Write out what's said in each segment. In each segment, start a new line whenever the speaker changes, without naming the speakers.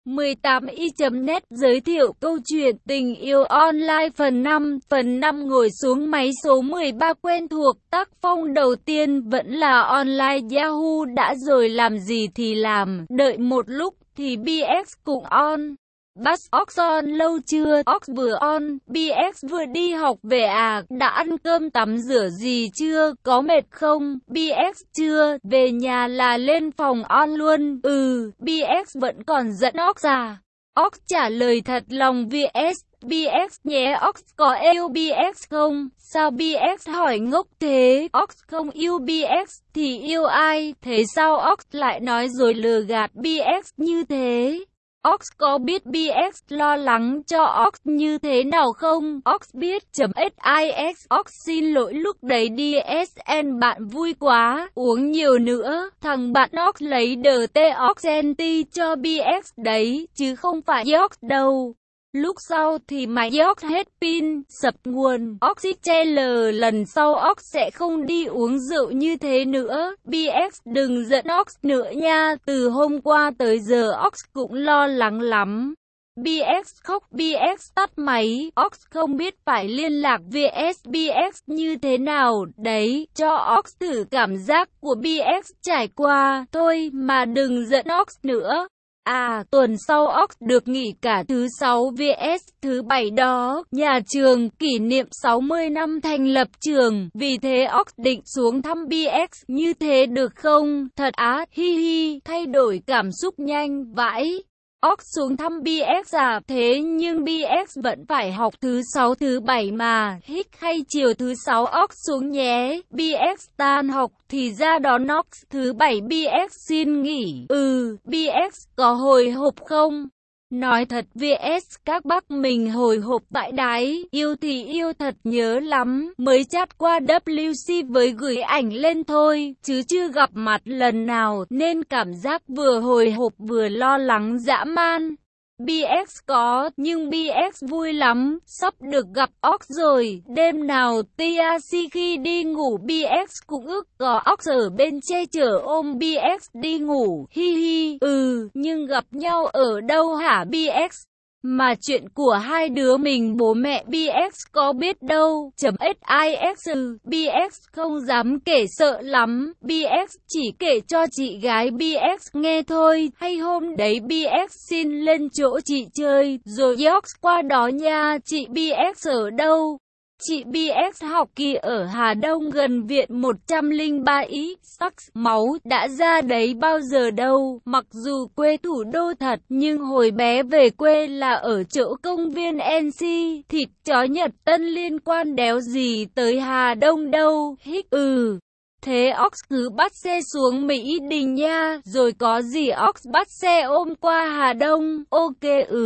18i.net giới thiệu câu chuyện tình yêu online phần 5. Phần 5 ngồi xuống máy số 13 quen thuộc, tác phong đầu tiên vẫn là online Yahoo đã rồi làm gì thì làm, đợi một lúc thì BX cũng on. Bắt Ox on lâu chưa? Ox vừa on, BX vừa đi học về à? Đã ăn cơm tắm rửa gì chưa? Có mệt không? BX chưa, về nhà là lên phòng on luôn. BX vẫn còn dẫn Ox à? Ox trả lời thật lòng vs BX nhé. Ox có yêu BX không? Sao BX hỏi ngốc thế? Ox không yêu BX thì yêu ai? Thế sao Ox lại nói rồi lừa gạt BX như thế? Ox có biết BX lo lắng cho Ox như thế nào không? Ox biết. .six Ox xin lỗi lúc đấy DSN bạn vui quá, uống nhiều nữa. Thằng bạn Ox lấy DT Oxenti cho BX đấy, chứ không phải Ox đâu. Lúc sau thì máy Ox hết pin, sập nguồn. Oxytel lần sau Ox sẽ không đi uống rượu như thế nữa. BX đừng giận Ox nữa nha. Từ hôm qua tới giờ Ox cũng lo lắng lắm. BX khóc. BX tắt máy. Ox không biết phải liên lạc vs BX như thế nào. Đấy, cho Ox thử cảm giác của BX trải qua thôi mà đừng giận Ox nữa. Tuần sau Ox được nghỉ cả thứ 6 vs thứ 7 đó. Nhà trường kỷ niệm 60 năm thành lập trường, vì thế Ox định xuống thăm BX. Như thế được không? Thật á, hi hi, thay đổi cảm xúc nhanh vãi. Ox xuống thăm BX à? Thế nhưng BX vẫn phải học thứ 6 thứ 7 mà. Hích hay chiều thứ 6 Ox xuống nhé. BX tan học thì ra đón Ox. Thứ 7 BX xin nghỉ. BX có hồi hộp không? Nói thật vs các bác mình hồi hộp tại đáy. Yêu thì yêu thật, nhớ lắm. Mới chat qua WC với gửi ảnh lên thôi, chứ chưa gặp mặt lần nào, nên cảm giác vừa hồi hộp vừa lo lắng dã man. BX có, nhưng BX vui lắm, sắp được gặp Ox rồi. Đêm nào TRC khi đi ngủ BX cũng ước có Ox ở bên che chở ôm BX đi ngủ. Hi hi. Nhưng gặp nhau ở đâu hả BX? Mà chuyện của hai đứa mình bố mẹ BX có biết đâu. .six BX không dám kể, sợ lắm. BX chỉ kể cho chị gái BX nghe thôi. Hay hôm đấy BX xin lên chỗ chị chơi, rồi Ox qua đó nha. Chị BX ở đâu? Chị BX học kỳ ở Hà Đông gần viện 103i. Sắc máu đã ra đấy bao giờ đâu. Mặc dù quê thủ đô thật, nhưng hồi bé về quê là ở chỗ công viên NC. Thịt chó Nhật Tân liên quan đéo gì tới Hà Đông đâu. Hích. Thế Ox cứ bắt xe xuống Mỹ Đình nha. Rồi có gì Ox bắt xe ôm qua Hà Đông. Ok.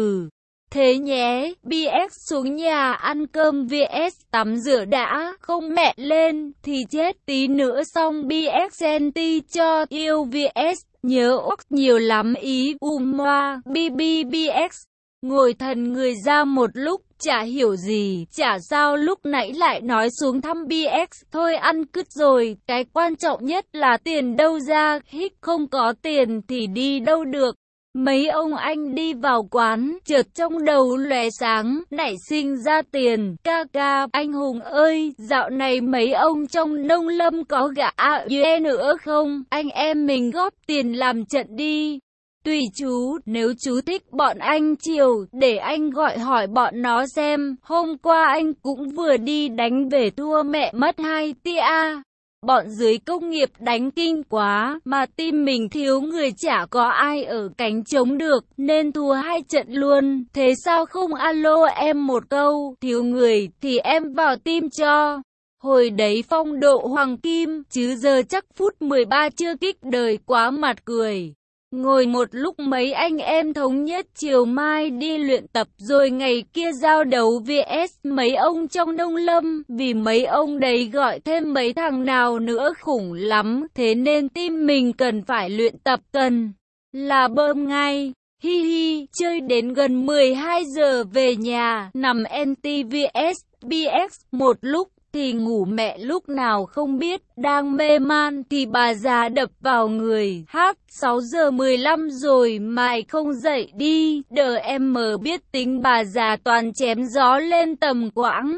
Thế nhé. BX xuống nhà ăn cơm vs tắm rửa đã. Không mẹ lên thì chết. Tí nữa xong BX anti cho yêu vs nhớ Ox nhiều lắm ý. Moa BBBX ngồi thần người ra một lúc, chả hiểu gì, chả sao lúc nãy lại nói xuống thăm BX. Thôi ăn cứt rồi, cái quan trọng nhất là tiền đâu ra. Hích không có tiền thì đi đâu được. Mấy ông anh đi vào quán, chợt trong đầu lóe sáng, nảy sinh ra tiền. Ca, anh Hùng ơi, dạo này mấy ông trong nông lâm có gã nữa không? Anh em mình góp tiền làm trận đi. Tùy chú, nếu chú thích bọn anh chiều, để anh gọi hỏi bọn nó xem. Hôm qua anh cũng vừa đi đánh về thua mẹ mất 2 tia. Bọn dưới công nghiệp đánh kinh quá, mà team mình thiếu người, chả có ai ở cánh chống được, nên thua 2 trận luôn. Thế sao không alo em một câu, thiếu người thì em vào team cho. Hồi đấy phong độ hoàng kim, chứ giờ chắc phút 13 chưa kích đời quá mặt cười. Ngồi một lúc mấy anh em thống nhất chiều mai đi luyện tập, rồi ngày kia giao đấu vs mấy ông trong nông lâm. Vì mấy ông đấy gọi thêm mấy thằng nào nữa khủng lắm, thế nên team mình cần phải luyện tập, cần là bơm ngay. Hi hi, chơi đến gần 12 giờ về nhà, nằm NT vs BX một lúc. thì ngủ, mẹ lúc nào không biết, đang mê man thì bà già đập vào người. 6 giờ 15 rồi, mày không dậy đi, đợi em mờ biết tính bà già toàn chém gió lên tầm quãng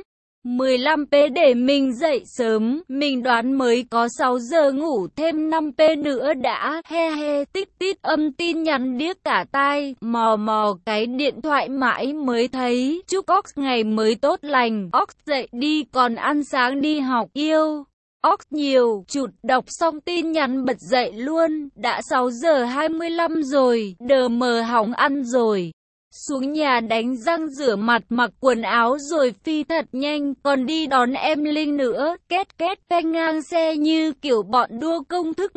15p để mình dậy sớm, mình đoán mới có 6 giờ ngủ thêm 5p nữa đã, he he, tích tít âm tin nhắn điếc cả tai, mò mò cái điện thoại mãi mới thấy, chúc Ox ngày mới tốt lành, Ox dậy đi còn ăn sáng đi học, yêu Ox nhiều, chụt đọc xong tin nhắn bật dậy luôn, đã 6 giờ 25 rồi, đờ mờ hỏng ăn rồi. Xuống nhà đánh răng rửa mặt mặc quần áo rồi phi thật nhanh, còn đi đón em Linh nữa, két két phanh ngang xe như kiểu bọn đua công thức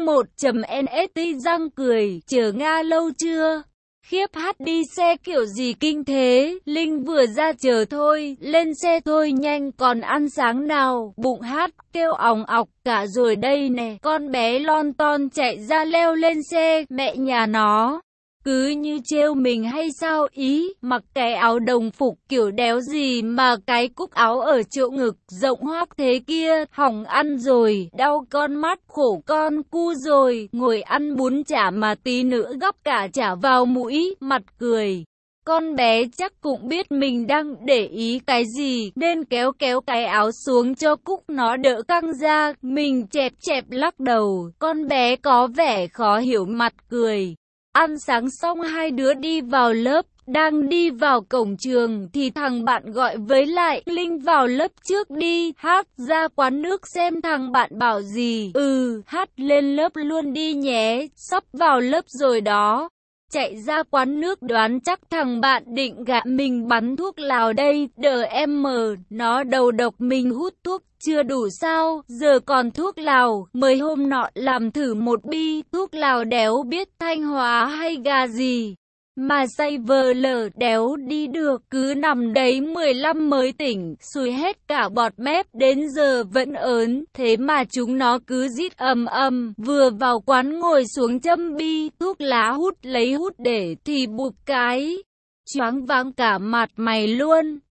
1.NST răng cười, chờ Nga lâu chưa? Khiếp hát đi xe kiểu gì kinh thế, Linh vừa ra chờ thôi, lên xe thôi nhanh còn ăn sáng nào, bụng hát, kêu ỏng ọc cả rồi đây nè, con bé lon ton chạy ra leo lên xe, mẹ nhà nó. Cứ như trêu mình hay sao ý, mặc cái áo đồng phục kiểu đéo gì mà cái cúc áo ở chỗ ngực rộng hoác thế kia, hỏng ăn rồi, đau con mắt, khổ con cu rồi, ngồi ăn bún chả mà tí nữa gắp cả chả vào mũi, mặt cười. Con bé chắc cũng biết mình đang để ý cái gì, nên kéo kéo cái áo xuống cho cúc nó đỡ căng ra, mình chẹp chẹp lắc đầu, con bé có vẻ khó hiểu mặt cười. Ăn sáng xong hai đứa đi vào lớp, đang đi vào cổng trường thì thằng bạn gọi với lại, Linh vào lớp trước đi, hát ra quán nước xem thằng bạn bảo gì, hát lên lớp luôn đi nhé, sắp vào lớp rồi đó. Chạy ra quán nước đoán chắc thằng bạn định gạ mình bắn thuốc lào đây, đờ em mờ, nó đầu độc mình hút thuốc chưa đủ sao, giờ còn thuốc lào, mới hôm nọ làm thử một bi, thuốc lào đéo biết Thanh Hóa hay gà gì. Mà say vờ lờ đéo đi được, cứ nằm đấy 15 mới tỉnh, sùi hết cả bọt mép, đến giờ vẫn ớn, thế mà chúng nó cứ rít vừa vào quán ngồi xuống châm bi, thuốc lá hút lấy hút để thì bụp cái, choáng váng cả mặt mày luôn.